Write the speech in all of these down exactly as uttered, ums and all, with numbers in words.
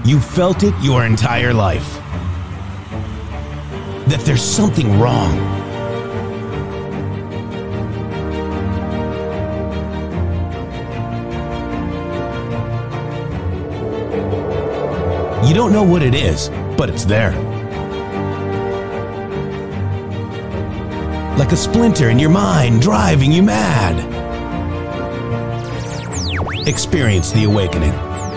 You felt it your entire life. That there's something wrong. You don't know what it is, but it's there. Like a splinter in your mind, driving you mad. Experience the awakening.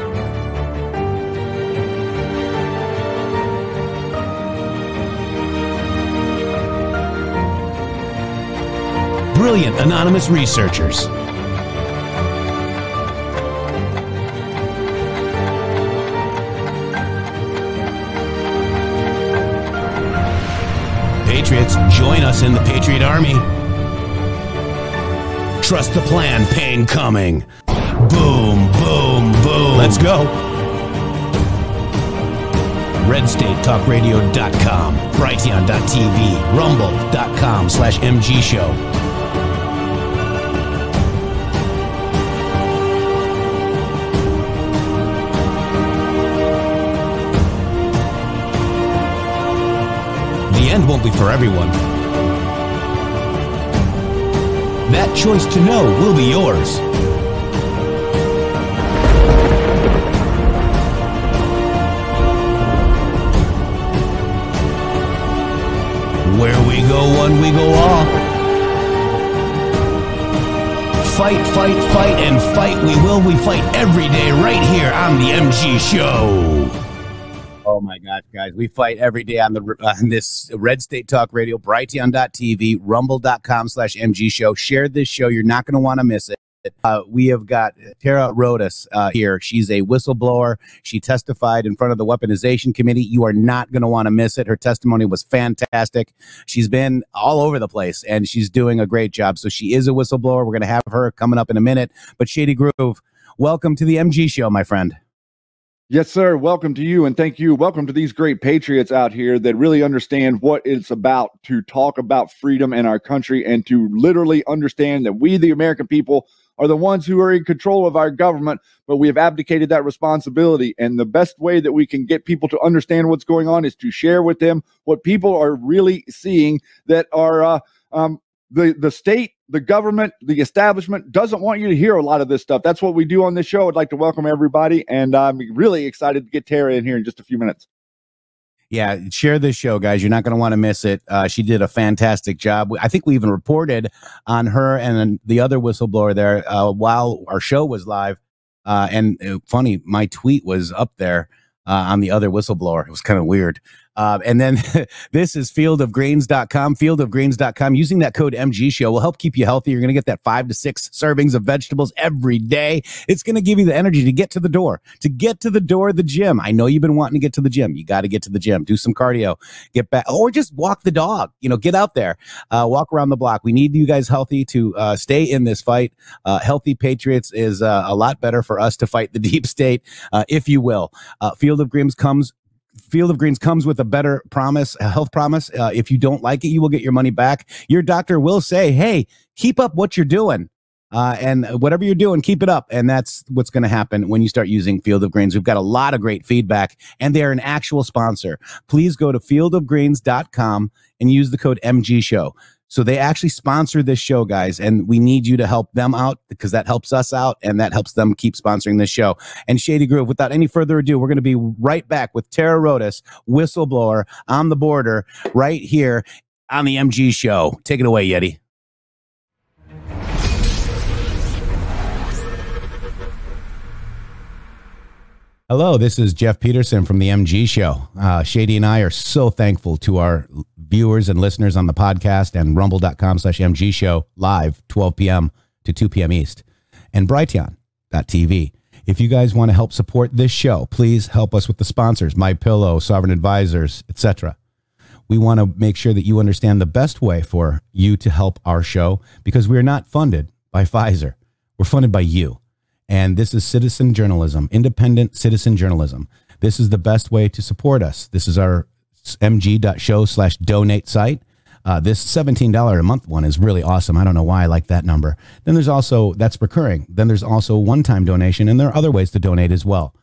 Brilliant anonymous researchers. Patriots, join us in the Patriot Army. Trust the plan, pain coming. Boom, boom, boom. Let's go. red state talk radio dot com, Brighteon dot t v, rumble dot com slash M G show. The end won't be for everyone. That choice to know will be yours. Where we go one, we go all. Fight, fight, fight, and fight we will. We fight every day right here on the M G Show. Oh my gosh, guys. We fight every day on the uh, on this Red State Talk Radio, Brighteon dot t v, rumble dot com slash M G show. Share this show. You're not going to want to miss it. Uh, we have got Tara Rodas uh, here. She's a whistleblower. She testified in front of the Weaponization Committee. You are not going to want to miss it. Her testimony was fantastic. She's been all over the place, and she's doing a great job. So she is a whistleblower. We're going to have her coming up in a minute. But Shady Groove, welcome to the M G Show, my friend. Yes, sir. Welcome to you, and thank you. Welcome to these great patriots out here that really understand what it's about to talk about freedom in our country and to literally understand that we, the American people, are the ones who are in control of our government, but we have abdicated that responsibility. And the best way that we can get people to understand what's going on is to share with them what people are really seeing, that are uh, um, the, the state, the government, the establishment doesn't want you to hear a lot of this stuff. That's what we do on this show. I'd like to welcome everybody, and I'm really excited to get Tara in here in just a few minutes. Yeah, share this show, guys. You're not going to want to miss it. Uh, she did a fantastic job. I think we even reported on her and the other whistleblower there uh, while our show was live. Uh, and uh, funny, my tweet was up there uh, on the other whistleblower. It was kind of weird. Uh, and then this is field of greens dot com, field of greens dot com. Using that code M G show will help keep you healthy. You're going to get that five to six servings of vegetables every day. It's going to give you the energy to get to the door, to get to the door of the gym. I know you've been wanting to get to the gym. You got to get to the gym, do some cardio, get back, or just walk the dog, you know, get out there, uh, walk around the block. We need you guys healthy to uh, stay in this fight. Uh, healthy Patriots is uh, a lot better for us to fight the deep state, uh, if you will. Uh, Field of Greens comes Field of Greens comes with a better promise, a health promise. Uh, if you don't like it, you will get your money back. Your doctor will say, hey, keep up what you're doing. Uh, and whatever you're doing, keep it up. And that's what's going to happen when you start using Field of Greens. We've got a lot of great feedback, and they're an actual sponsor. Please go to field of greens dot com and use the code M G show. So they actually sponsor this show, guys, and we need you to help them out because that helps us out and that helps them keep sponsoring this show. And Shady Groove, without any further ado, we're going to be right back with Tara Rodas, whistleblower on the border, right here on the M G Show. Take it away, Yeti. Hello, this is Jeff Peterson from the M G Show. Uh, Shady and I are so thankful to our viewers and listeners on the podcast and rumble dot com slash M G Show live twelve p.m. to two p.m. East and Brighteon dot t v. If you guys want to help support this show, please help us with the sponsors, MyPillow, Sovereign Advisors, et cetera. We want to make sure that you understand the best way for you to help our show because we are not funded by Pfizer. We're funded by you. And this is citizen journalism, independent citizen journalism. This is the best way to support us. This is our M G dot show slash donate site. Uh, this seventeen dollars a month one is really awesome. I don't know why I like that number. Then there's also, that's recurring. Then there's also one-time donation, and there are other ways to donate as well.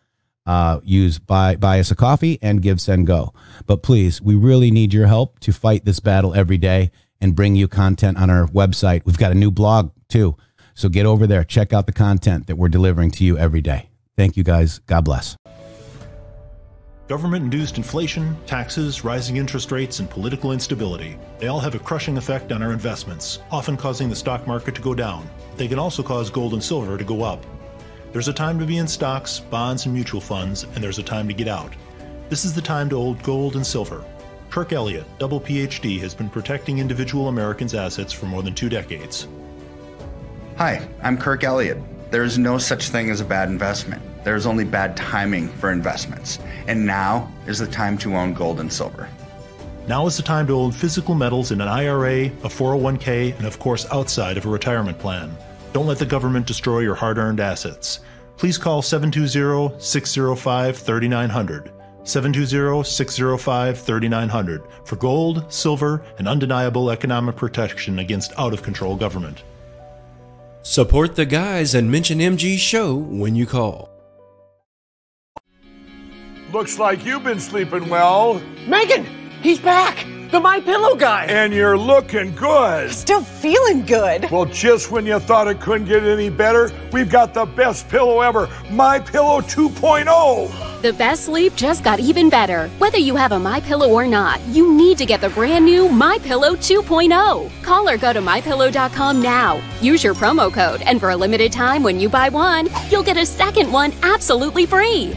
Uh, use buy buy us a coffee and give send go. But please, we really need your help to fight this battle every day and bring you content on our website. We've got a new blog too, so get over there, check out the content that we're delivering to you every day. Thank you guys. God bless. Government-induced inflation, taxes, rising interest rates, and political instability. They all have a crushing effect on our investments, often causing the stock market to go down. They can also cause gold and silver to go up. There's a time to be in stocks, bonds, and mutual funds, and there's a time to get out. This is the time to hold gold and silver. Kirk Elliott, double P H D, has been protecting individual Americans' assets for more than two decades. Hi, I'm Kirk Elliott. There is no such thing as a bad investment. There is only bad timing for investments. And now is the time to own gold and silver. Now is the time to own physical metals in an I R A, a four oh one k, and of course outside of a retirement plan. Don't let the government destroy your hard-earned assets. Please call seven two zero, six zero five, three nine zero zero, seven two zero, six zero five, three nine zero zero for gold, silver, and undeniable economic protection against out-of-control government. Support the guys and mention M G Show when you call. Looks like you've been sleeping well. Megan, he's back! The My Pillow guy! And you're looking good. Still feeling good. Well, just when you thought it couldn't get any better, we've got the best pillow ever, My Pillow two point oh. The best sleep just got even better. Whether you have a My Pillow or not, you need to get the brand new My Pillow two point oh. Call or go to my pillow dot com now. Use your promo code, and for a limited time when you buy one, you'll get a second one absolutely free.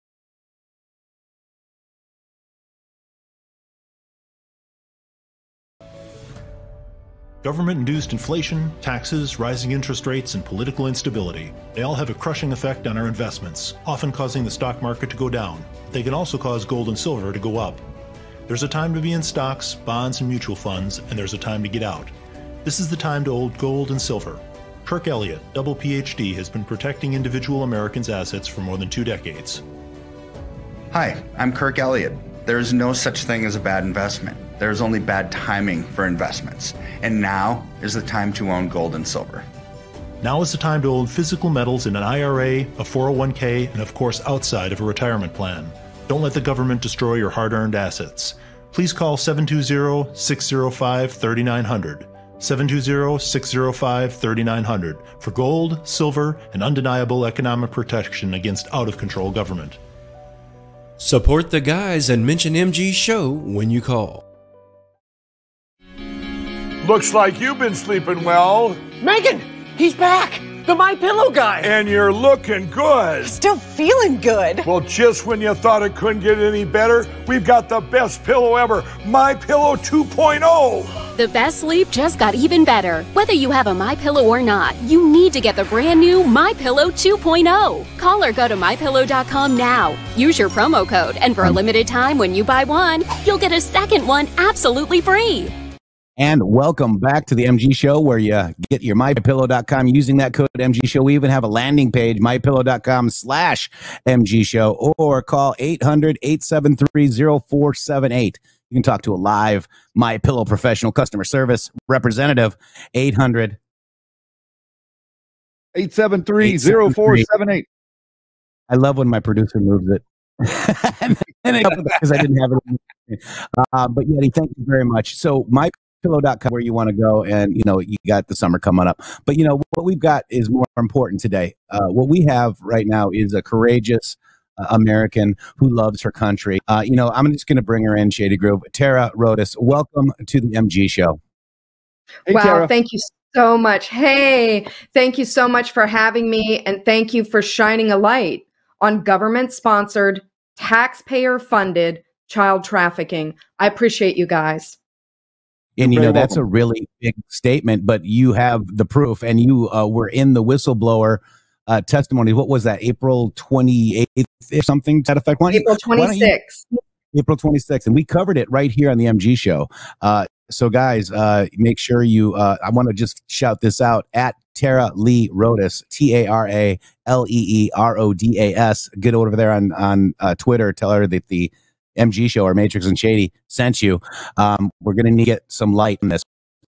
Government-induced inflation, taxes, rising interest rates, and political instability. They all have a crushing effect on our investments, often causing the stock market to go down. They can also cause gold and silver to go up. There's a time to be in stocks, bonds, and mutual funds, and there's a time to get out. This is the time to hold gold and silver. Kirk Elliott, double P H D, has been protecting individual Americans' assets for more than two decades. Hi, I'm Kirk Elliott. There is no such thing as a bad investment. There is only bad timing for investments. And now is the time to own gold and silver. Now is the time to own physical metals in an I R A, a four oh one k, and of course outside of a retirement plan. Don't let the government destroy your hard-earned assets. Please call seven two zero, six zero five, three nine zero zero, seven two zero, six zero five, three nine zero zero for gold, silver, and undeniable economic protection against out-of-control government. Support the guys and mention M G Show when you call. Looks like you've been sleeping well. Megan, he's back! The My Pillow guy! And you're looking good. Still feeling good. Well, just when you thought it couldn't get any better, we've got the best pillow ever, My Pillow two point oh. The best sleep just got even better. Whether you have a My Pillow or not, you need to get the brand new My Pillow two point oh. Call or go to my pillow dot com now. Use your promo code, and for a limited time when you buy one, you'll get a second one absolutely free. And welcome back to the M G Show, where you get your my pillow dot com using that code M G Show. We even have a landing page, my pillow dot com slash M G Show, or call eight hundred, eight seven three, zero four seven eight. You can talk to a live MyPillow professional customer service representative, eight hundred, eight seven three, zero four seven eight. I love when my producer moves it. Because I didn't have it. Uh, but Yeti, thank you very much. So my pillow dot com, where you want to go, and you know you got the summer coming up, but you know what we've got is more important today. Uh, what we have right now is a courageous uh, American who loves her country. Uh, you know, I'm just going to bring her in, Shady Groove. Tara Rodas, welcome to the M G Show. Hey, wow, Tara. Thank you so much. Hey, thank you so much for having me, and thank you for shining a light on government-sponsored, taxpayer-funded child trafficking. I appreciate you guys. And, you You're know, very that's a welcome. really big statement, but you have the proof, and you uh, were in the whistleblower uh, testimony. What was that, April twenty-eighth or something to that effect? Why don't you- April why don't you- twenty-sixth. April twenty-sixth, and we covered it right here on the M G Show. Uh, so, guys, uh, make sure you, uh, I want to just shout this out, at Tara Lee Rodas, T A R A L E E R O D A S. Get over there on, on uh, Twitter. Tell her that the M G Show or Matrix and Shady sent you. Um, we're going to need to get some light on this.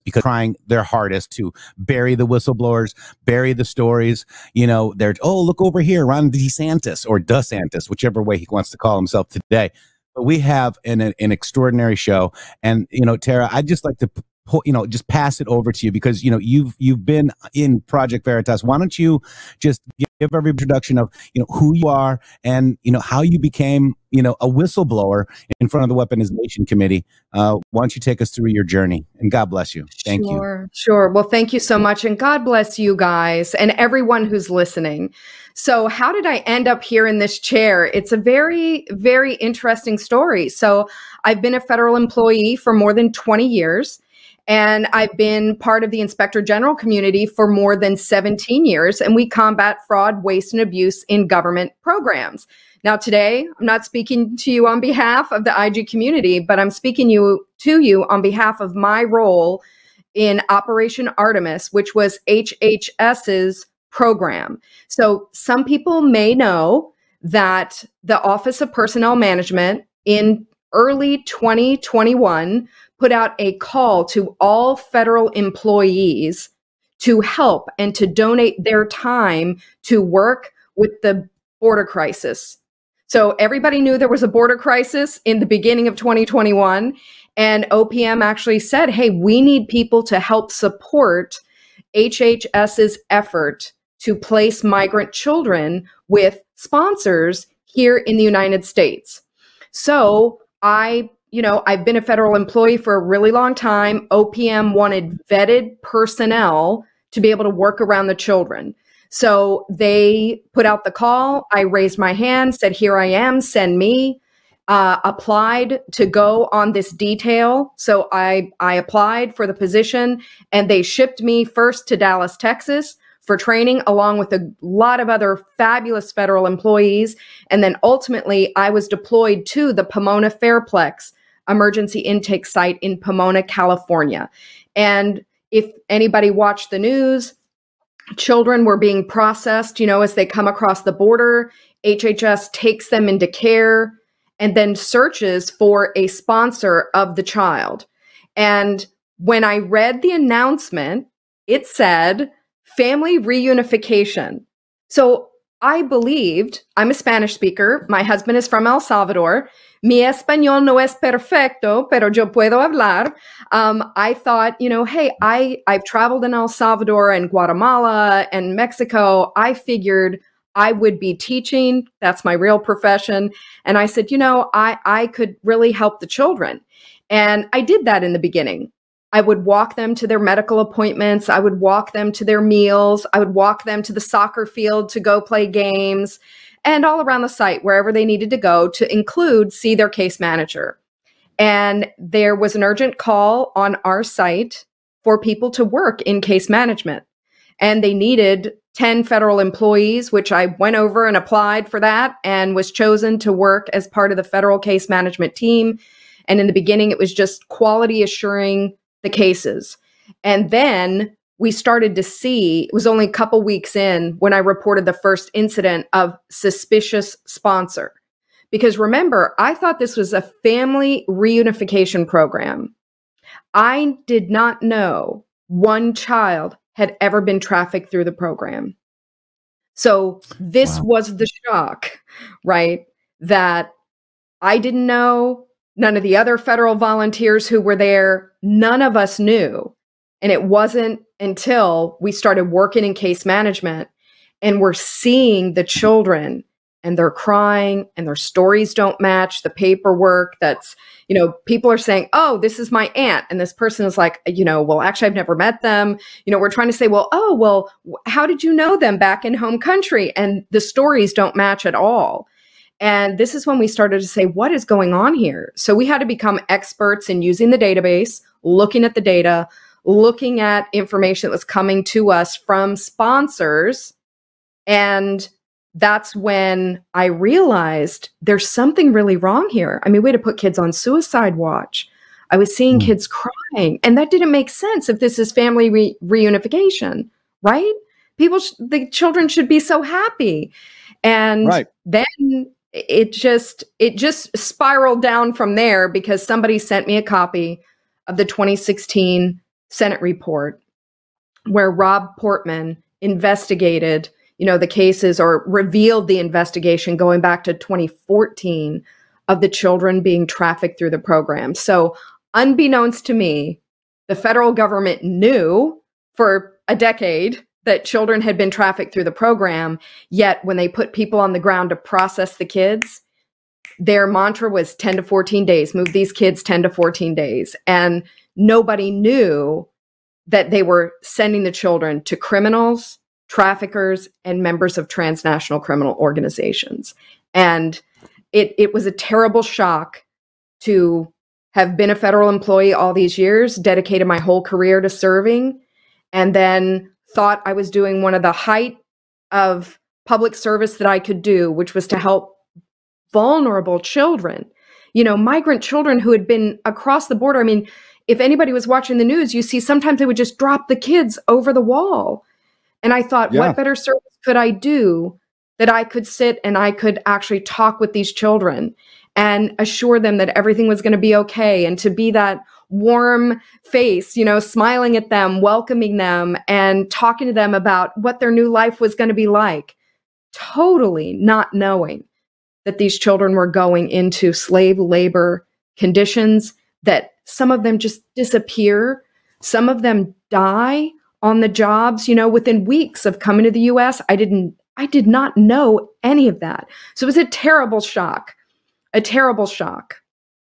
because trying their hardest to bury the whistleblowers, bury the stories. You know, they're, oh, look over here, Ron DeSantis or DeSantis, whichever way he wants to call himself today. But we have an, an extraordinary show. And, you know, Tara, I'd just like to, you know, just pass it over to you because, you know, you've you've been in Project Veritas. Why don't you just give every introduction of, you know, who you are and, you know, how you became, you know, a whistleblower in front of the Weaponization Committee. Uh, why don't you take us through your journey? And God bless you. Thank sure, you. Sure. Well, thank you so much. And God bless you guys and everyone who's listening. So how did I end up here in this chair? It's a very, very interesting story. So I've been a federal employee for more than twenty years. And I've been part of the Inspector General community for more than seventeen years, and we combat fraud, waste, and abuse in government programs. Now, today, I'm not speaking to you on behalf of the I G community, but I'm speaking you to you on behalf of my role in Operation Artemis, which was H H S's program. So some people may know that the Office of Personnel Management in early twenty twenty-one put out a call to all federal employees to help and to donate their time to work with the border crisis. So everybody knew there was a border crisis in the beginning of twenty twenty-one, and O P M actually said, hey, we need people to help support H H S's effort to place migrant children with sponsors here in the United States. So I You know, I've been a federal employee for a really long time. O P M wanted vetted personnel to be able to work around the children. So they put out the call. I raised my hand, said, here I am, send me. Uh, applied to go on this detail. So I, I applied for the position and they shipped me first to Dallas, Texas for training, along with a lot of other fabulous federal employees. And then ultimately I was deployed to the Pomona Fairplex emergency intake site in Pomona, California. And if anybody watched the news, children were being processed, you know, as they come across the border. H H S takes them into care and then searches for a sponsor of the child. And when I read the announcement, it said family reunification. So I believed, I'm a Spanish speaker. My husband is from El Salvador. Mi español no es perfecto, pero yo puedo hablar. Um, I thought, you know, hey, I, I've traveled in El Salvador and Guatemala and Mexico. I figured I would be teaching. That's my real profession. And I said, you know, I, I could really help the children. And I did that in the beginning. I would walk them to their medical appointments. I would walk them to their meals. I would walk them to the soccer field to go play games and all around the site, wherever they needed to go, to include see their case manager. And there was an urgent call on our site for people to work in case management. And they needed ten federal employees, which I went over and applied for that and was chosen to work as part of the federal case management team. And in the beginning, it was just quality assuring the cases. And then we started to see, it was only a couple weeks in when I reported the first incident of suspicious sponsor. Because remember, I thought this was a family reunification program. I did not know one child had ever been trafficked through the program. So this wow. was the shock, right? That I didn't know, none of the other federal volunteers who were there, none of us knew. And it wasn't until we started working in case management and we're seeing the children and they're crying and their stories don't match the paperwork. That's, you know, people are saying, oh, this is my aunt. And this person is like, you know, well, actually, I've never met them. You know, we're trying to say, well, oh, well, how did you know them back in home country? And the stories don't match at all. And this is when we started to say, what is going on here? So we had to become experts in using the database, looking at the data, looking at information that was coming to us from sponsors. And that's when I realized there's something really wrong here. I mean, we had to put kids on suicide watch. I was seeing mm. kids crying, and that didn't make sense if this is family re- reunification, right? People, sh- the children should be so happy. And right. then it just, it just spiraled down from there because somebody sent me a copy of the twenty sixteen Senate report where Rob Portman investigated, you know, the cases or revealed the investigation going back to twenty fourteen of the children being trafficked through the program. So unbeknownst to me, the federal government knew for a decade that children had been trafficked through the program, yet when they put people on the ground to process the kids, their mantra was ten to fourteen days, move these kids ten to fourteen days. And nobody knew that they were sending the children to criminals, traffickers, and members of transnational criminal organizations. And it, it was a terrible shock to have been a federal employee all these years, dedicated my whole career to serving, and then thought I was doing one of the height of public service that I could do, which was to help vulnerable children, you know, migrant children who had been across the border. I mean, if anybody was watching the news, you see sometimes they would just drop the kids over the wall. And I thought, Yeah. what better service could I do that I could sit and I could actually talk with these children and assure them that everything was going to be okay, and to be that warm face, you know, smiling at them, welcoming them, and talking to them about what their new life was going to be like, totally not knowing that these children were going into slave labor conditions, that some of them just disappear. Some of them die on the jobs, you know, within weeks of coming to the U S. I didn't, I did not know any of that. So it was a terrible shock, a terrible shock.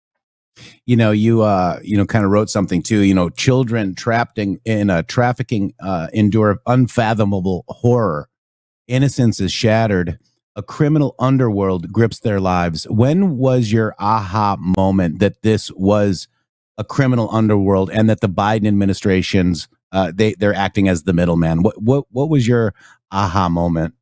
You know, you uh, you know, kind of wrote something too. You know, children trapped in, in a trafficking uh, endure unfathomable horror. Innocence is shattered. A criminal underworld grips their lives. When was your aha moment that this was a criminal underworld and that the Biden administration's uh, they they're acting as the middleman? What what what was your aha moment?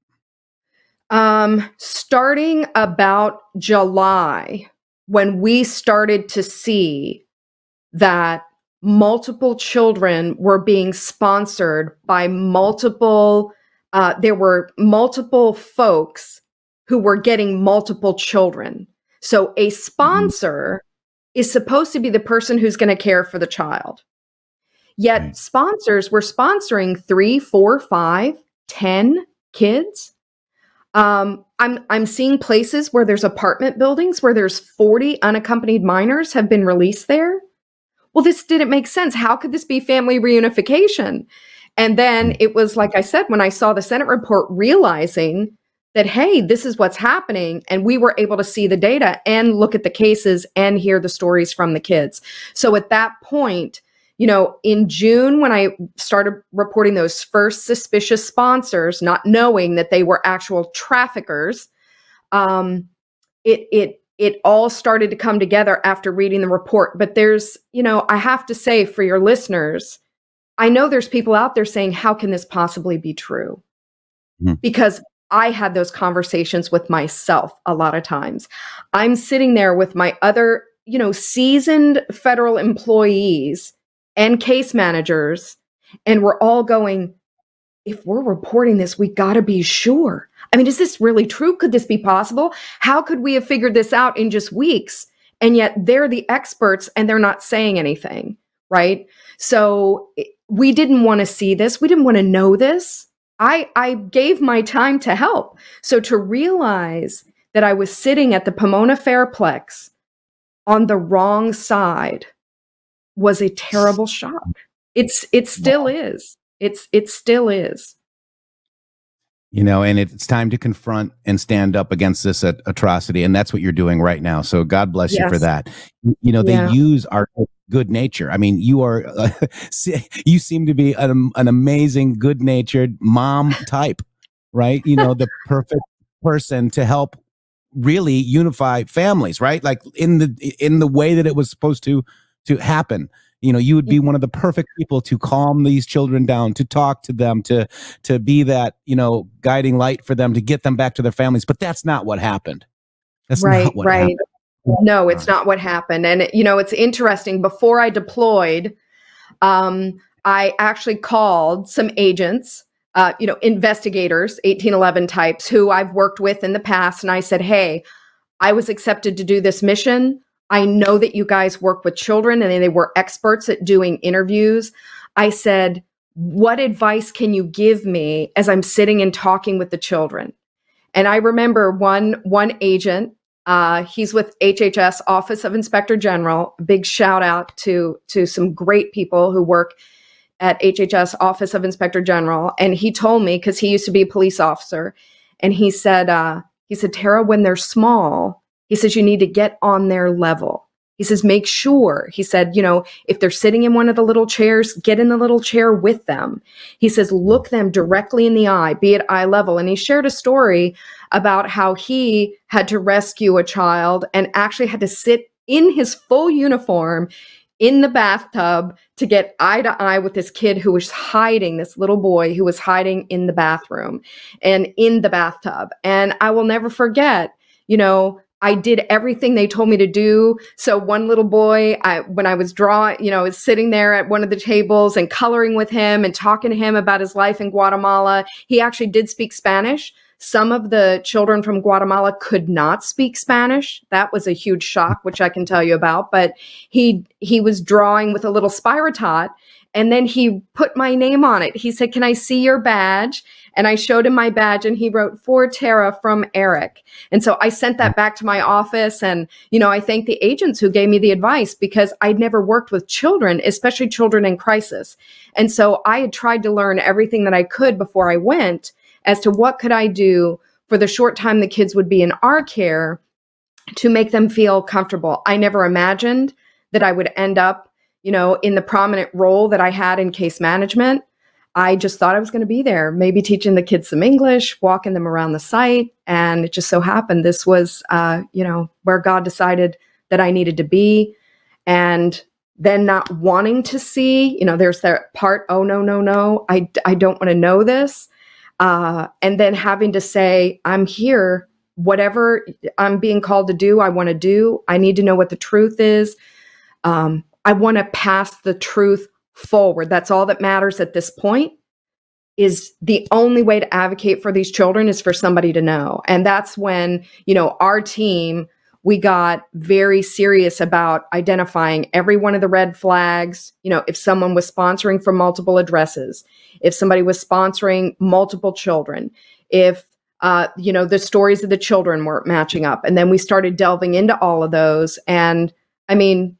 Um, starting about July, when we started to see that multiple children were being sponsored by multiple, uh, there were multiple folks who were getting multiple children. So a sponsor mm-hmm. is supposed to be the person who's going to care for the child. Yet right. sponsors were sponsoring three, four, five, ten kids. Um, I'm I'm seeing places where there's apartment buildings where there's forty unaccompanied minors have been released there. Well, this didn't make sense. How could this be family reunification? And then it was, like I said, when I saw the Senate report, realizing that, hey, this is what's happening. And we were able to see the data and look at the cases and hear the stories from the kids. So at that point, you know, in June, when I started reporting those first suspicious sponsors, not knowing that they were actual traffickers, um, it it it all started to come together after reading the report. But there's, you know, I have to say for your listeners, I know there's people out there saying, how can this possibly be true? Mm-hmm. Because I had those conversations with myself a lot of times. I'm sitting there with my other, you know, seasoned federal employees and case managers, and we're all going, if we're reporting this, we got to be sure. I mean, is this really true? Could this be possible? How could we have figured this out in just weeks? And yet they're the experts and they're not saying anything, right? So we didn't want to see this. We didn't want to know this. I, I gave my time to help. So to realize that I was sitting at the Pomona Fairplex on the wrong side was a terrible shock. It's it still wow. is. It's it still is. You know, and it's time to confront and stand up against this at- atrocity, and that's what you're doing right now. So God bless yes. you for that. You know, they yeah. use our good nature. I mean, you are uh, you seem to be an, an amazing, good-natured mom type, right? You know, the perfect person to help really unify families, right? Like in the in the way that it was supposed to. to happen. You know, you would be one of the perfect people to calm these children down, to talk to them, to to be that, you know, guiding light for them, to get them back to their families. But that's not what happened. That's right, not what right. happened. No, it's not what happened. And, you know, it's interesting. Before I deployed, um, I actually called some agents, uh, you know, investigators, eighteen eleven types who I've worked with in the past. And I said, hey, I was accepted to do this mission. I know that you guys work with children and they were experts at doing interviews. I said, what advice can you give me as I'm sitting and talking with the children? And I remember one, one agent, uh, he's with H H S, Office of Inspector General. Big shout out to, to some great people who work at H H S, Office of Inspector General. And he told me, because he used to be a police officer, and he said, uh, he said, Tara, when they're small, he says, you need to get on their level. He says, make sure, he said, you know, if they're sitting in one of the little chairs, get in the little chair with them. He says, look them directly in the eye, be at eye level. And he shared a story about how he had to rescue a child and actually had to sit in his full uniform in the bathtub to get eye to eye with this kid who was hiding, this little boy who was hiding in the bathroom and in the bathtub. And I will never forget, you know, I did everything they told me to do. So one little boy, I, when I was drawing, you know, was sitting there at one of the tables and coloring with him and talking to him about his life in Guatemala. He actually did speak Spanish. Some of the children from Guatemala could not speak Spanish. That was a huge shock, which I can tell you about. But he he was drawing with a little Spiratot, and then he put my name on it. He said, can I see your badge? And I showed him my badge, and he wrote, for Tara from Eric. And so I sent that back to my office. And, you know, I thank the agents who gave me the advice, because I'd never worked with children, especially children in crisis. And so I had tried to learn everything that I could before I went as to what could I do for the short time the kids would be in our care to make them feel comfortable. I never imagined that I would end up, you know, in the prominent role that I had in case management. I just thought I was going to be there, maybe teaching the kids some English, walking them around the site. And it just so happened this was, uh, you know, where God decided that I needed to be. And then not wanting to see, you know, there's that part, oh, no, no, no, I, I don't want to know this. Uh, and then having to say, I'm here, whatever I'm being called to do, I want to do. I need to know what the truth is. Um, I want to pass the truth forward. That's all that matters at this point. Is the only way to advocate for these children is for somebody to know. And that's when, you know, our team, we got very serious about identifying every one of the red flags. You know, if someone was sponsoring from multiple addresses, if somebody was sponsoring multiple children, if, uh, you know, the stories of the children weren't matching up. And then we started delving into all of those. And I mean,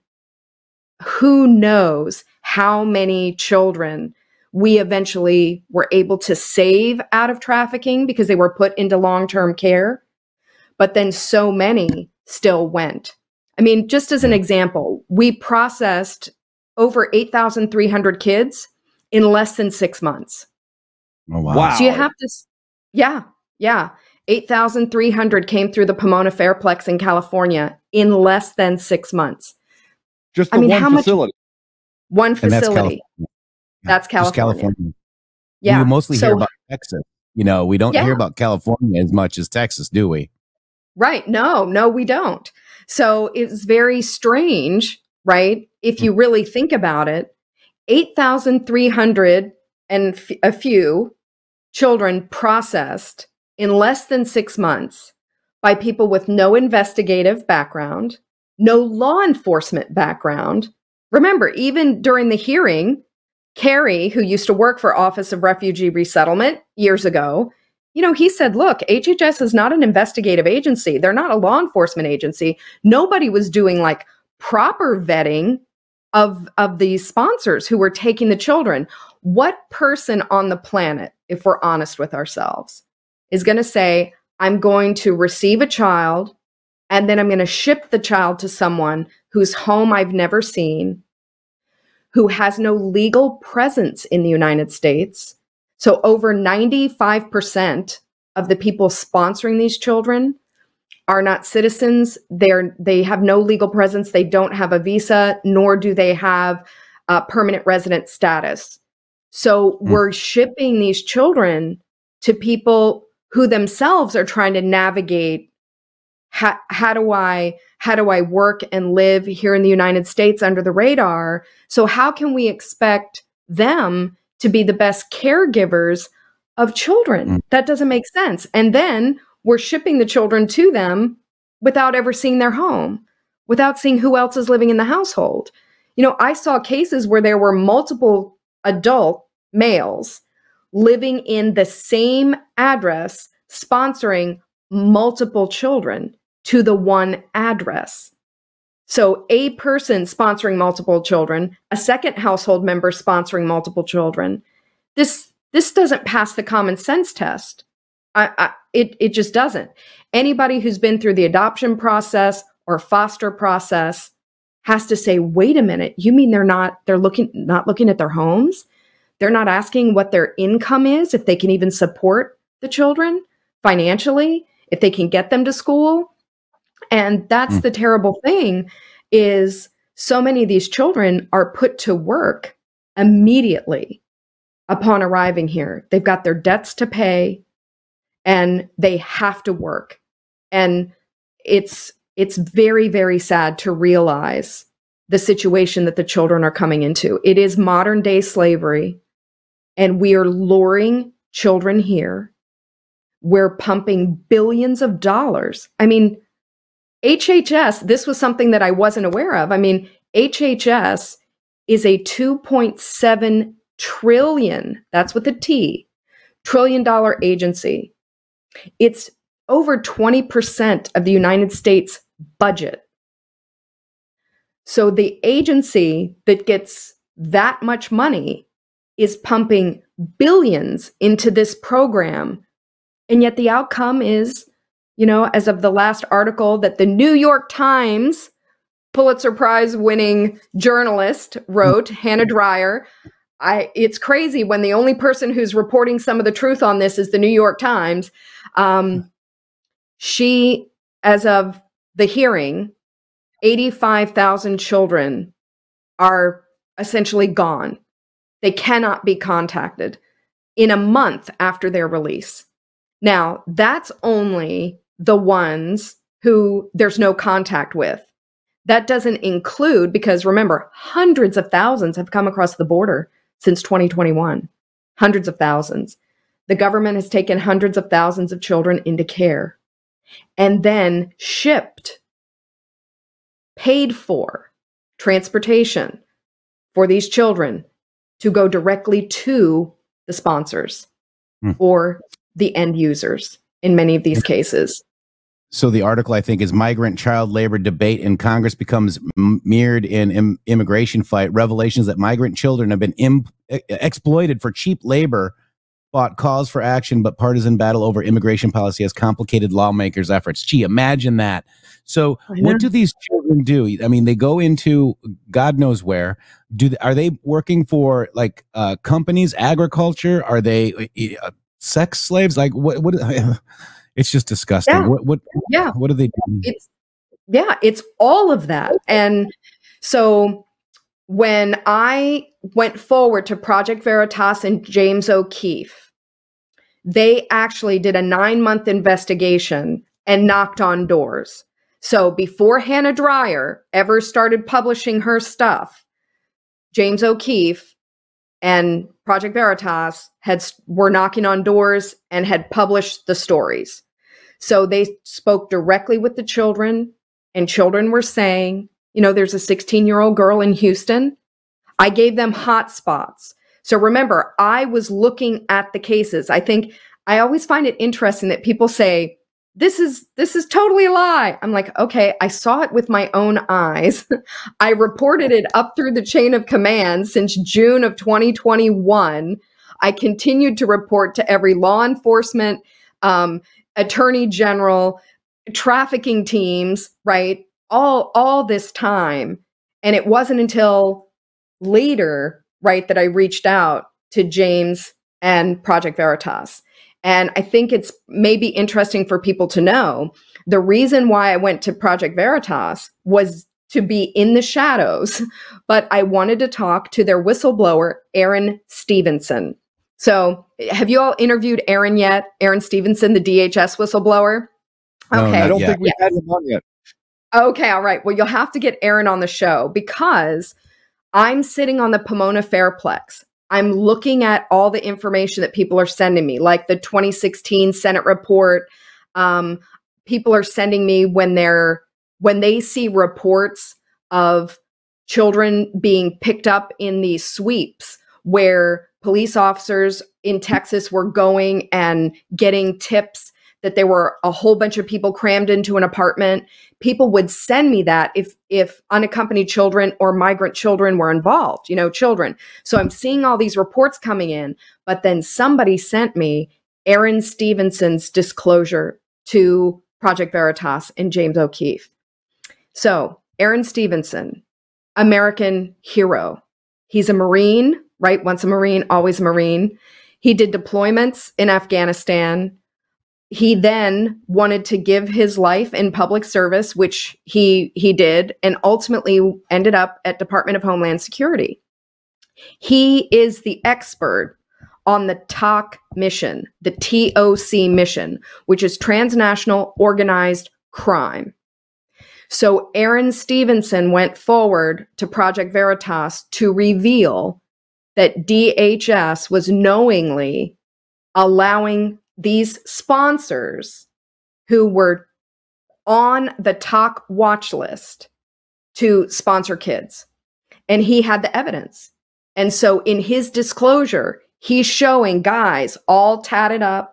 who knows how many children we eventually were able to save out of trafficking because they were put into long-term care. But then so many still went. I mean, just as an example, we processed over eight thousand three hundred kids in less than six months. Oh, wow. Wow. So you have to, yeah, yeah. eight thousand three hundred came through the Pomona Fairplex in California in less than six months. Just the I mean, one how much- facility. One And that's facility. California. That's Just California. California. Yeah. We mostly So- hear about Texas. You know, we don't Yeah. hear about California as much as Texas, do we? Right. No, no, we don't. So it's very strange, right? If you really think about it, eight thousand three hundred and f- a few children processed in less than six months by people with no investigative background, no law enforcement background. Remember, even during the hearing, Kerry, who used to work for Office of Refugee Resettlement years ago, you know, he said, look, H H S is not an investigative agency. They're not a law enforcement agency. Nobody was doing like proper vetting of, of these sponsors who were taking the children. What person on the planet, if we're honest with ourselves, is going to say, I'm going to receive a child and then I'm going to ship the child to someone whose home I've never seen, who has no legal presence in the United States? So over ninety-five percent of the people sponsoring these children are not citizens. They're, they have no legal presence. They don't have a visa, nor do they have uh, permanent resident status. So mm. we're shipping these children to people who themselves are trying to navigate how, how do I how do I work and live here in the United States under the radar? So how can we expect them to be the best caregivers of children? Mm. That doesn't make sense. And then we're shipping the children to them without ever seeing their home, without seeing who else is living in the household. You know, I saw cases where there were multiple adult males living in the same address, sponsoring multiple children to the one address. So a person sponsoring multiple children, a second household member sponsoring multiple children. This this doesn't pass the common sense test. I, I, it it just doesn't. Anybody who's been through the adoption process or foster process has to say, wait a minute, you mean they're not they're looking not looking at their homes? They're not asking what their income is, if they can even support the children financially, if they can get them to school. And that's mm. the terrible thing, is so many of these children are put to work immediately upon arriving here. They've got their debts to pay and they have to work. And it's it's very, very sad to realize the situation that the children are coming into. It is modern day slavery, and we are luring children here. We're pumping billions of dollars. I mean, H H S, this was something that I wasn't aware of. I mean, H H S is a two point seven trillion, that's with a T, trillion dollar agency. It's over twenty percent of the United States budget. So the agency that gets that much money is pumping billions into this program. And yet the outcome is, you know, as of the last article that the New York Times Pulitzer Prize winning journalist wrote, Hannah Dreier, I, it's crazy when the only person who's reporting some of the truth on this is the New York Times. Um, she, as of the hearing, eighty-five thousand children are essentially gone. They cannot be contacted in a month after their release. Now, that's only the ones who there's no contact with. That doesn't include, because remember, hundreds of thousands have come across the border since twenty twenty-one. Hundreds of thousands. The government has taken hundreds of thousands of children into care and then shipped, paid for transportation for these children to go directly to the sponsors hmm. or the end users in many of these cases. So the article, I think, is Migrant Child Labor Debate in Congress Becomes Mirrored in Im- Immigration Fight. Revelations that migrant children have been im- exploited for cheap labor fought calls for action, but partisan battle over immigration policy has complicated lawmakers' efforts. Gee, imagine that. So what do these children do? I mean, they go into God knows where. Do Are they working for like uh, companies, agriculture? Are they uh, sex slaves? Like what? What? It's just disgusting. Yeah. What? What? Yeah. What are they doing? It's yeah. It's all of that. And so when I went forward to Project Veritas and James O'Keefe, they actually did a nine-month investigation and knocked on doors. So before Hannah Dreier ever started publishing her stuff, James O'Keefe and Project Veritas had were knocking on doors and had published the stories. So they spoke directly with the children, and children were saying, you know, there's a sixteen-year-old girl in Houston. I gave them hot spots. So remember, I was looking at the cases. I think I always find it interesting that people say, this is this is totally a lie. I'm like, okay, I saw it with my own eyes. I reported it up through the chain of command since June of twenty twenty-one. I continued to report to every law enforcement, um, attorney general, trafficking teams, right? All, all this time. And it wasn't until later, right, that I reached out to James and Project Veritas. And I think it's maybe interesting for people to know the reason why I went to Project Veritas was to be in the shadows, but I wanted to talk to their whistleblower, Aaron Stevenson. So have you all interviewed Aaron yet? Aaron Stevenson, the D H S whistleblower? No, okay. I don't yet. think we've yeah. had him on yet. Okay, all right. Well, you'll have to get Aaron on the show because I'm sitting on the Pomona Fairplex. I'm looking at all the information that people are sending me, like the twenty sixteen Senate report. Um, people are sending me when they're when they see reports of children being picked up in these sweeps where police officers in Texas were going and getting tips that there were a whole bunch of people crammed into an apartment. People would send me that if if unaccompanied children or migrant children were involved, you know, children. So I'm seeing all these reports coming in, but then somebody sent me Aaron Stevenson's disclosure to Project Veritas and James O'Keefe. So Aaron Stevenson, American hero. He's a Marine, right? Once a Marine, always a Marine. He did deployments in Afghanistan. He then wanted to give his life in public service, which he he did, and ultimately ended up at Department of Homeland Security. He is the expert on the T O C mission, the T O C mission, which is transnational organized crime. So Aaron Stevenson went forward to Project Veritas to reveal that D H S was knowingly allowing these sponsors who were on the T O C watch list to sponsor kids. And he had the evidence. And so in his disclosure, he's showing guys all tatted up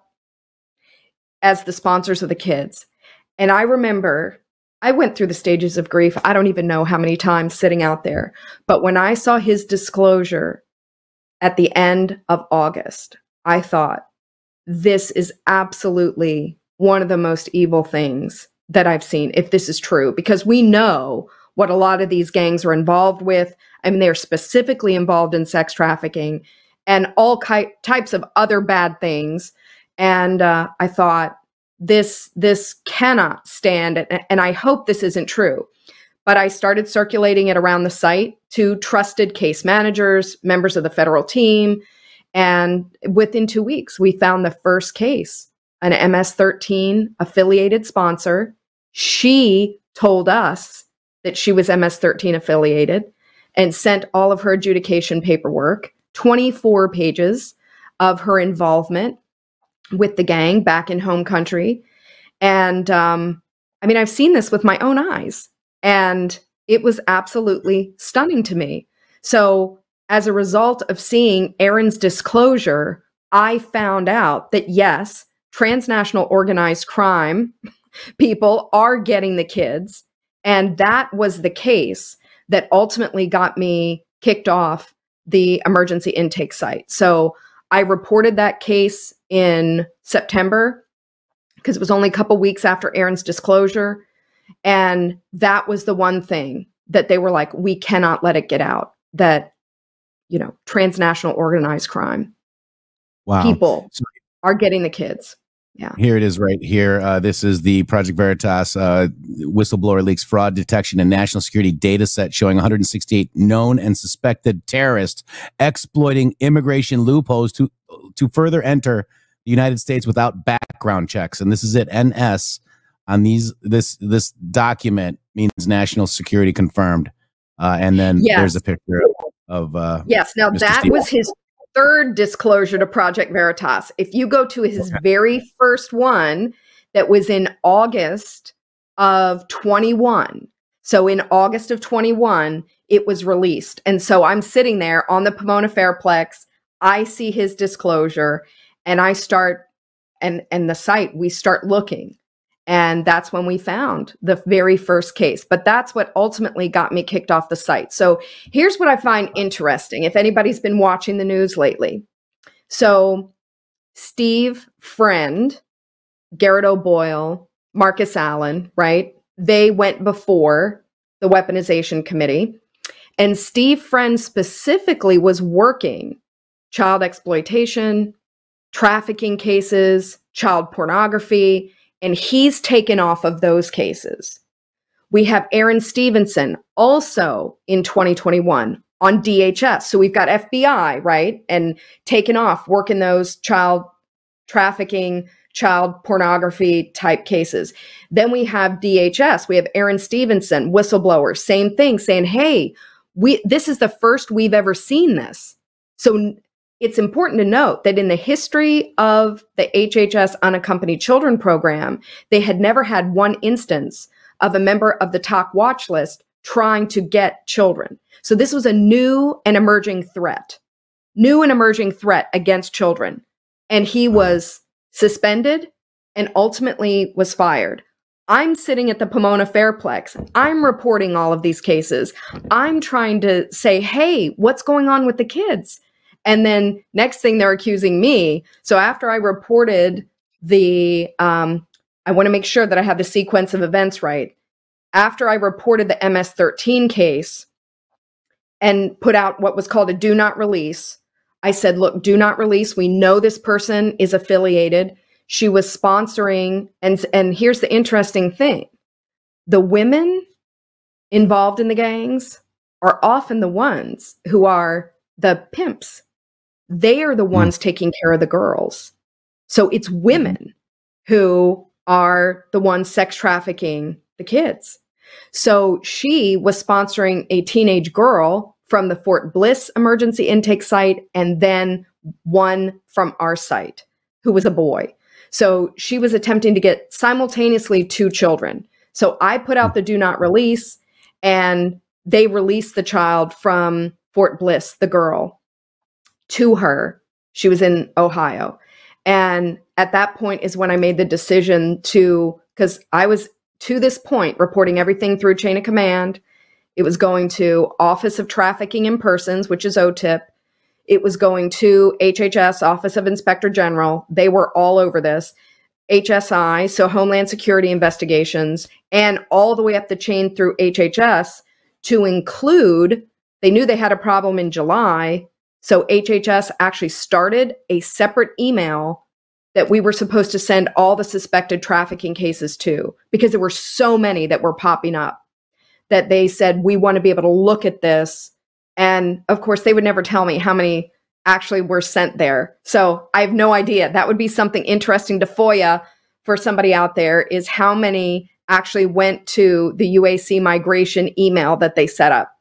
as the sponsors of the kids. And I remember I went through the stages of grief. I don't even know how many times sitting out there. But when I saw his disclosure at the end of August, I thought, this is absolutely one of the most evil things that I've seen, if this is true, because we know what a lot of these gangs are involved with. I mean, they're specifically involved in sex trafficking and all ki- types of other bad things. And uh, I thought, this this cannot stand, and, and I hope this isn't true. But I started circulating it around the site to trusted case managers, members of the federal team. And within two weeks, we found the first case, an M S thirteen affiliated sponsor. She told us that she was M S thirteen affiliated and sent all of her adjudication paperwork, twenty-four pages of her involvement with the gang back in home country. And um, I mean, I've seen this with my own eyes, and it was absolutely stunning to me. So as a result of seeing Aaron's disclosure, I found out that yes, transnational organized crime people are getting the kids. And that was the case that ultimately got me kicked off the emergency intake site. So I reported that case in September because it was only a couple weeks after Aaron's disclosure. And that was the one thing that they were like, we cannot let it get out that, you know, transnational organized crime. Wow. People So- are getting the kids. Yeah. Here it is right here. Uh, this is the Project Veritas uh, whistleblower leaks fraud detection and national security data set showing one hundred sixty-eight known and suspected terrorists exploiting immigration loopholes to to further enter the United States without background checks. And this is it. N S on these this this document means national security confirmed. Uh, and then Yes. there's a picture of, of uh, Yes. Now Mister that Steele. was his third disclosure to Project Veritas. If you go to his Okay. very first one that was in August of twenty-one. So in August of twenty-one, it was released. And so I'm sitting there on the Pomona Fairplex. I see his disclosure and I start, and, and the site, we start looking. And that's when we found the very first case. But that's what ultimately got me kicked off the site. So here's what I find interesting, if anybody's been watching the news lately. So Steve Friend, Garrett O'Boyle, Marcus Allen, right? They went before the Weaponization Committee. And Steve Friend specifically was working child exploitation, trafficking cases, child pornography, and he's taken off of those cases. We have Aaron Stevenson also in twenty twenty-one on D H S. So we've got F B I, right? And taken off working those child trafficking, child pornography type cases. Then we have D H S. We have Aaron Stevenson, whistleblower, same thing, saying, hey, we this is the first we've ever seen this. So it's important to note that in the history of the H H S Unaccompanied Children program, they had never had one instance of a member of the T O C watch list trying to get children. So this was a new and emerging threat new and emerging threat against children. And he was suspended and ultimately was fired. I'm sitting at the Pomona Fairplex. I'm reporting all of these cases. I'm trying to say, hey, what's going on with the kids? And then next thing they're accusing me. So after I reported the, um, I want to make sure that I have the sequence of events right. After I reported the M S thirteen case and put out what was called a do not release, I said, look, do not release. We know this person is affiliated. She was sponsoring. And, and here's the interesting thing. The women involved in the gangs are often the ones who are the pimps. They are the ones mm. taking care of the girls. So it's women who are the ones sex trafficking the kids. So she was sponsoring a teenage girl from the Fort Bliss emergency intake site and then one from our site who was a boy. So she was attempting to get simultaneously two children. So I put out the do not release and they released the child from Fort Bliss, the girl, to her. She was in Ohio. And at that point is when I made the decision to, because I was to this point reporting everything through chain of command. It was going to Office of Trafficking in Persons, which is O T I P. It was going to H H S, Office of Inspector General. They were all over this. H S I, so Homeland Security Investigations, and all the way up the chain through H H S to include, they knew they had a problem in July. So H H S actually started a separate email that we were supposed to send all the suspected trafficking cases to, because there were so many that were popping up that they said, we want to be able to look at this. And of course, they would never tell me how many actually were sent there. So I have no idea. That would be something interesting to FOIA for somebody out there, is how many actually went to the U A C migration email that they set up.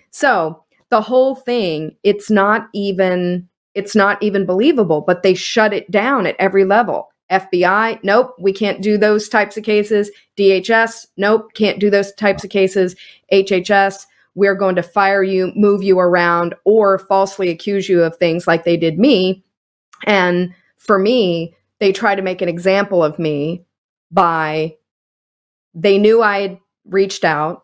So the whole thing, it's not even, it's not even believable, but they shut it down at every level. F B I, nope, we can't do those types of cases. D H S, nope, can't do those types of cases. H H S, we're going to fire you, move you around, or falsely accuse you of things like they did me. And for me, they try to make an example of me by, they knew I had reached out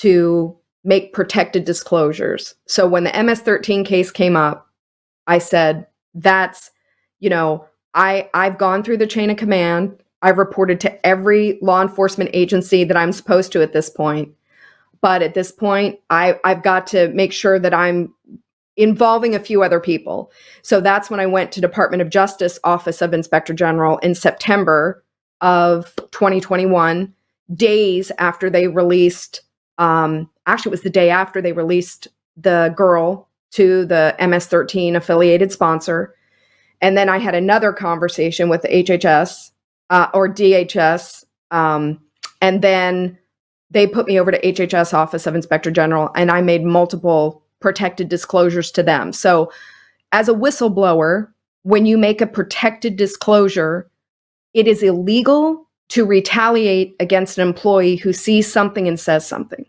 to make protected disclosures. So when the M S thirteen case came up, I said, that's, you know, I, I've gone through the chain of command. I've reported to every law enforcement agency that I'm supposed to at this point. But at this point, I, I've got to make sure that I'm involving a few other people. So that's when I went to Department of Justice, Office of Inspector General in September of twenty twenty-one, days after they released, um, actually it was the day after they released the girl to the M S thirteen affiliated sponsor. And then I had another conversation with the H H S uh, or D H S. Um, and then they put me over to H H S, Office of Inspector General, and I made multiple protected disclosures to them. So as a whistleblower, when you make a protected disclosure, it is illegal to retaliate against an employee who sees something and says something,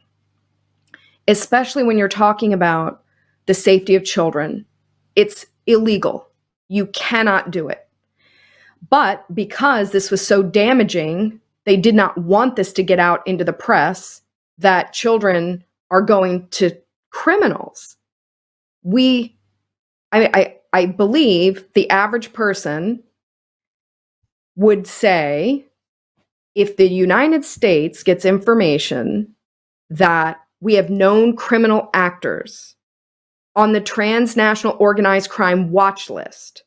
especially when you're talking about the safety of children. It's illegal. You cannot do it. But because this was so damaging, they did not want this to get out into the press that children are going to criminals. We, I, I, I believe the average person would say, if the United States gets information that we have known criminal actors on the transnational organized crime watch list,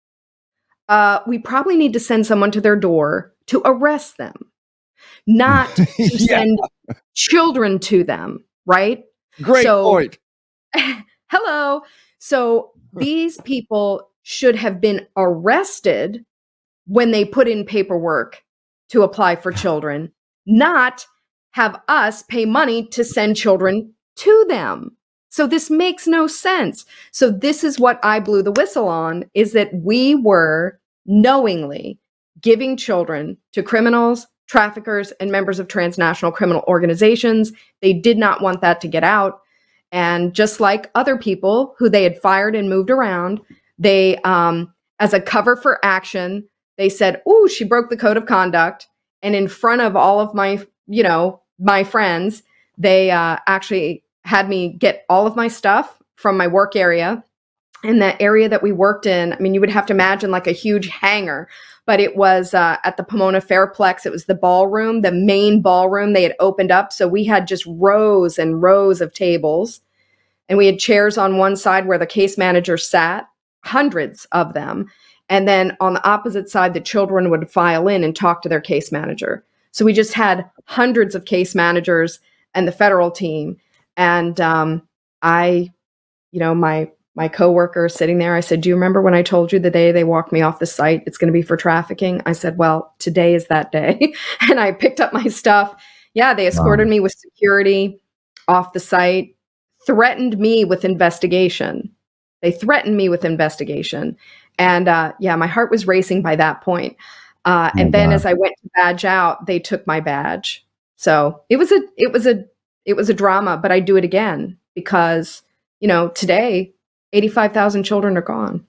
uh, we probably need to send someone to their door to arrest them, not to Yeah. send children to them, right? Great So- point. Hello. So these people should have been arrested when they put in paperwork to apply for children, not have us pay money to send children to them. So this makes no sense. So this is what I blew the whistle on, is that we were knowingly giving children to criminals, traffickers, and members of transnational criminal organizations. They did not want that to get out. And just like other people who they had fired and moved around, they, um, as a cover for action, they said, "Ooh, she broke the code of conduct." And in front of all of my, you know, my friends, they uh, actually had me get all of my stuff from my work area. And that area that we worked in, I mean, you would have to imagine like a huge hangar, but it was uh, at the Pomona Fairplex. It was the ballroom, the main ballroom they had opened up. So we had just rows and rows of tables, and we had chairs on one side where the case manager sat, hundreds of them. And then on the opposite side, the children would file in and talk to their case manager. So we just had hundreds of case managers and the federal team. And um, I, you know, my My coworker sitting there, I said, "Do you remember when I told you the day they walked me off the site, it's going to be for trafficking?" I said, "Well, today is that day." And I picked up my stuff. Yeah, they escorted wow. me with security off the site, threatened me with investigation. They threatened me with investigation. And uh, yeah, my heart was racing by that point. Uh, and oh, then God. As I went to badge out, they took my badge. So it was a, it was a, it was a drama, but I do it again because, you know, today, eighty-five thousand children are gone.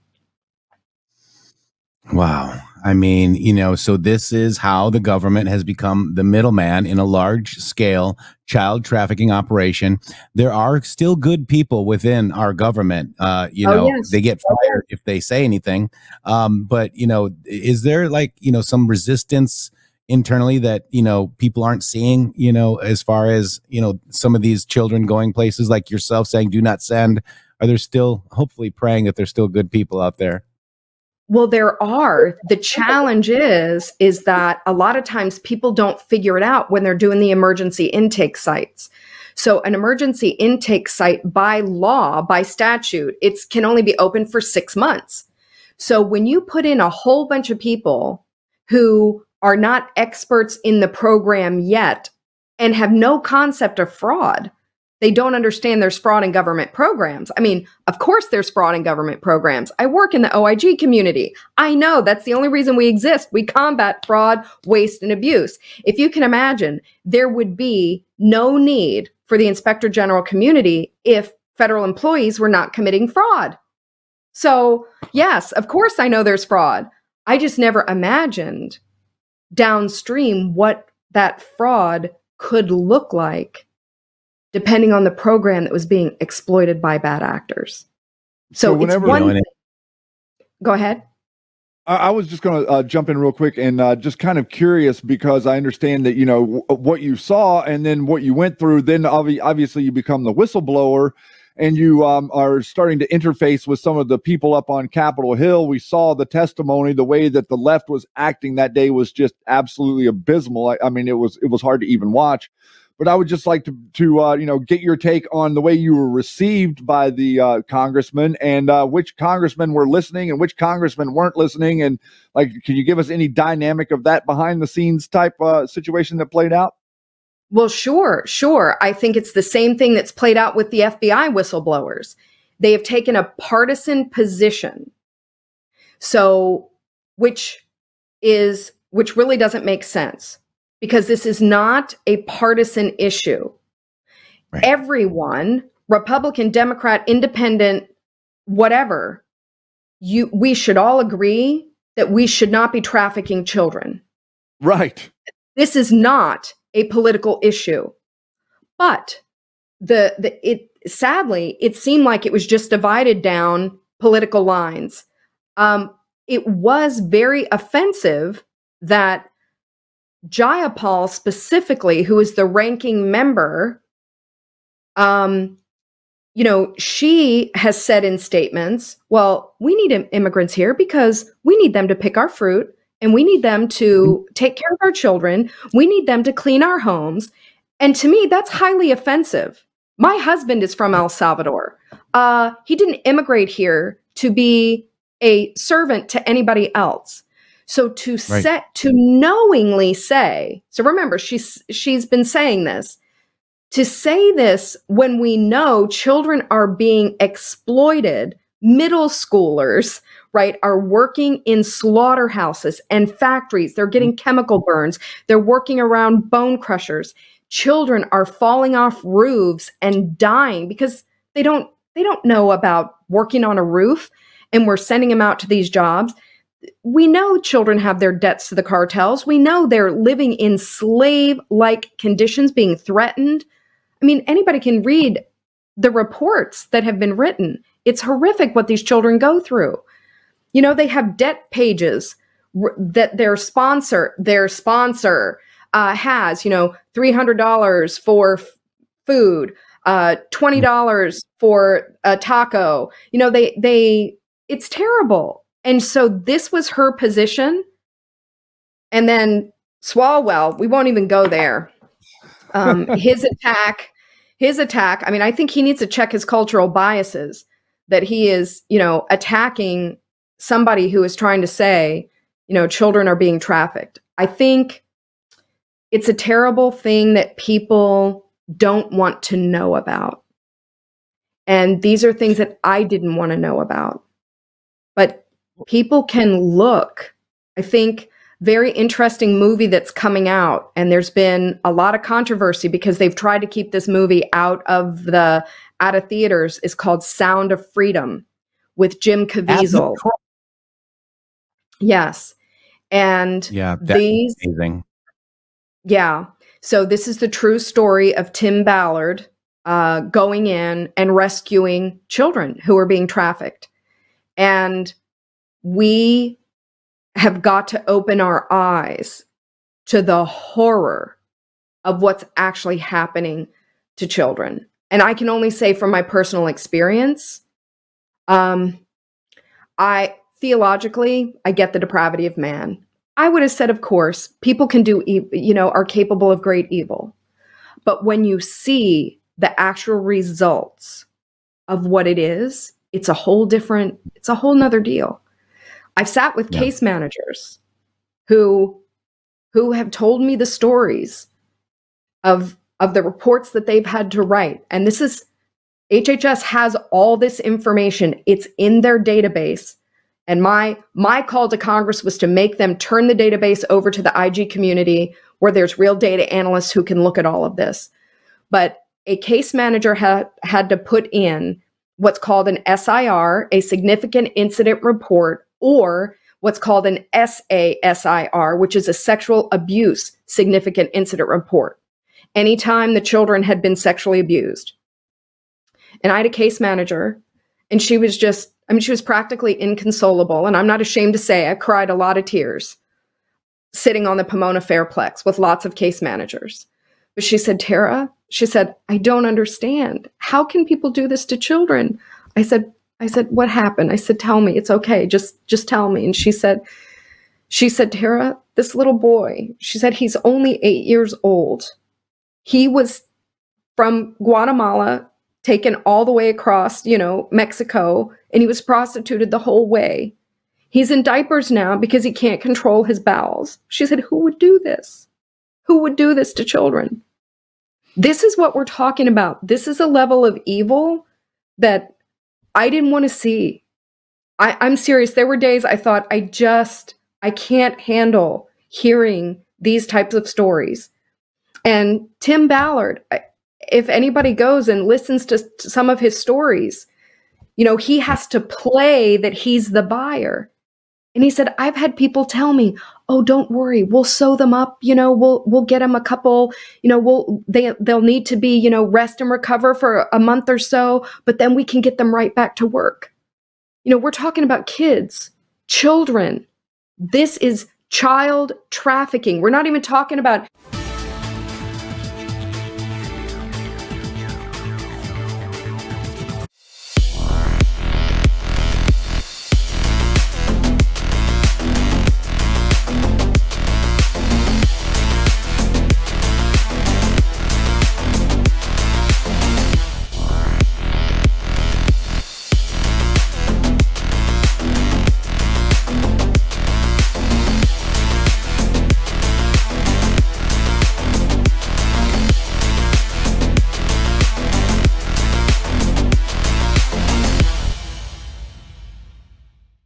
Wow. I mean, you know, so this is how the government has become the middleman in a large scale child trafficking operation. There are still good people within our government. Uh, you oh, know, yes. they get fired if they say anything. Um, but, you know, is there like, you know, some resistance internally that, you know, people aren't seeing, you know, as far as, you know, some of these children going places like yourself saying, "Do not send"? Are there still, hopefully praying that there's still good people out there? Well, there are. The challenge is, is that a lot of times people don't figure it out when they're doing the emergency intake sites. So an emergency intake site by law, by statute, it can only be open for six months. So when you put in a whole bunch of people who are not experts in the program yet and have no concept of fraud, they don't understand there's fraud in government programs. I mean, of course there's fraud in government programs. I work in the O I G community. I know that's the only reason we exist. We combat fraud, waste, and abuse. If you can imagine, there would be no need for the Inspector General community if federal employees were not committing fraud. So yes, of course I know there's fraud. I just never imagined downstream what that fraud could look like depending on the program that was being exploited by bad actors. So, so whenever, it's one you know, go ahead. I, I was just going to uh, jump in real quick and uh, just kind of curious because I understand that, you know, w- what you saw and then what you went through, then ob- obviously you become the whistleblower and you um, are starting to interface with some of the people up on Capitol Hill. We saw the testimony, the way that the left was acting that day was just absolutely abysmal. I, I mean, it was, it was hard to even watch. But I would just like to, to uh, you know, get your take on the way you were received by the uh, congressman and uh, which congressmen were listening and which congressmen weren't listening. And like, can you give us any dynamic of that behind the scenes type uh, situation that played out? Well, sure, sure. I think it's the same thing that's played out with the F B I whistleblowers. They have taken a partisan position. So, which is, which really doesn't make sense. Because this is not a partisan issue. Right. Everyone, Republican, Democrat, Independent, whatever, you, we should all agree that we should not be trafficking children. Right. This is not a political issue. But the the it sadly, it seemed like it was just divided down political lines. Um, it was very offensive that Jayapal specifically, who is the ranking member, um, you know, she has said in statements, well, we need im- immigrants here because we need them to pick our fruit and we need them to take care of our children. We need them to clean our homes. And to me, that's highly offensive. My husband is from El Salvador. Uh, he didn't immigrate here to be a servant to anybody else. So to right. set, to knowingly say, so remember, she's, she's been saying this, to say this when we know children are being exploited, middle schoolers, right, are working in slaughterhouses and factories. They're getting chemical burns. They're working around bone crushers. Children are falling off roofs and dying because They don't they don't know about working on a roof, and we're sending them out to these jobs. We know children have their debts to the cartels. We know they're living in slave-like conditions, being threatened. I mean, anybody can read the reports that have been written. It's horrific what these children go through. You know, they have debt pages r- that their sponsor, their sponsor uh, has, you know, three hundred dollars for f- food, uh, twenty dollars for a taco. You know, they, they, it's terrible. And so this was her position. And then Swalwell, we won't even go there. Um, his attack, his attack, I mean, I think he needs to check his cultural biases, that he is, you know, attacking somebody who is trying to say, you know, children are being trafficked. I think it's a terrible thing that people don't want to know about. And these are things that I didn't want to know about. But people can look. I think very interesting movie that's coming out, and there's been a lot of controversy because they've tried to keep this movie out of the out of theaters, is called Sound of Freedom with Jim Caviezel. Yes. And yeah, that's these amazing. Yeah. So this is the true story of Tim Ballard uh, going in and rescuing children who are being trafficked. And we have got to open our eyes to the horror of what's actually happening to children. And I can only say from my personal experience, um, I theologically, I get the depravity of man. I would have said, of course, people can do, e- you know, are capable of great evil. But when you see the actual results of what it is, it's a whole different, it's a whole nother deal. I've sat with Yeah. case managers who, who have told me the stories of, of the reports that they've had to write. And this is, H H S has all this information. It's in their database. And my, my call to Congress was to make them turn the database over to the I G community where there's real data analysts who can look at all of this. But a case manager had, had to put in what's called an S I R, a significant incident report, or what's called an S A S I R, which is a sexual abuse significant incident report, anytime the children had been sexually abused. And I had a case manager, and she was just, I mean, she was practically inconsolable. And I'm not ashamed to say I cried a lot of tears sitting on the Pomona Fairplex with lots of case managers. But she said, Tara, she said, I don't understand. How can people do this to children? I said, I said, what happened? I said, tell me. It's okay. Just, just tell me. And she said, she said, Tara, this little boy, she said, he's only eight years old. He was from Guatemala, taken all the way across, you know, Mexico, and he was prostituted the whole way. He's in diapers now because he can't control his bowels. She said, who would do this? Who would do this to children? This is what we're talking about. This is a level of evil that I didn't want to see. I, I'm serious. There were days I thought, I just, I can't handle hearing these types of stories. And Tim Ballard, if anybody goes and listens to some of his stories, you know, he has to play that he's the buyer. And he said, I've had people tell me, oh, don't worry, we'll sew them up, you know, we'll we'll get them a couple, you know, we'll they they'll need to be, you know, rest and recover for a month or so, but then we can get them right back to work. You know, we're talking about kids, children. This is child trafficking. We're not even talking about